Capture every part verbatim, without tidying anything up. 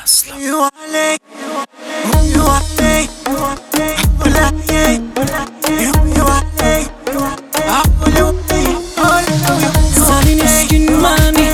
Aslan. Senin eşkin mani,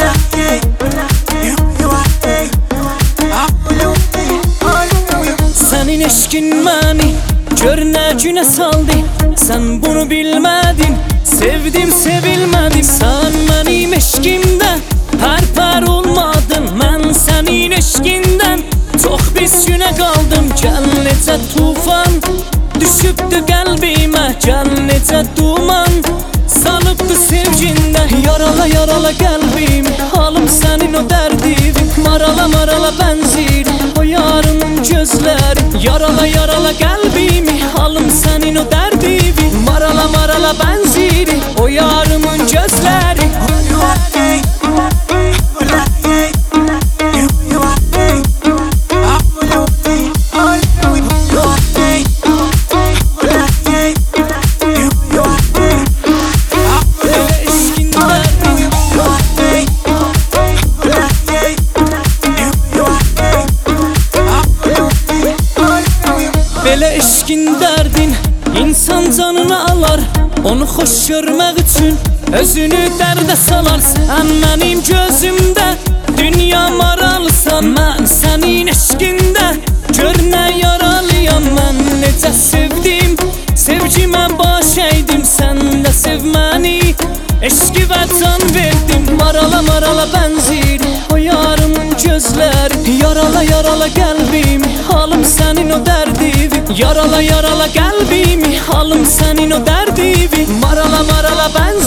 senin eşkin mani, gör ne güne saldı. Sen bunu bilmedin, sevdim sevilmedim. Sen benim eşkimde her par olmadın. Ben senin eşkinden çok biz güne kaldım. Gel necə tufan düşübdü kalbime, gel necə duman salıbdı sevginde. Yarala yarala kalbimi, halım senin o derdivin. Marala marala benzir o yarının gözleri. Yarala yarala kalbimi, halım senin o derdivin. Marala marala benzir o yarımın gözleri. Belə eşkin dərdin insan canını alar. Onu xoş görmək üçün özünü dərdə salar. Sən mənim gözümdə dünya maralsan. Mən sənin eşkində gör nə yaralıyam. Mən necə sevdim, sevgimə baş əydim. Sən də sev məni, eşki və can verdim. Marala marala benzir o yarımın gözləri. Yarala yarala kalbimi, halım senin o derdivin. Yarala yarala kalbimi, halım senin o derdivin. Marala marala benzir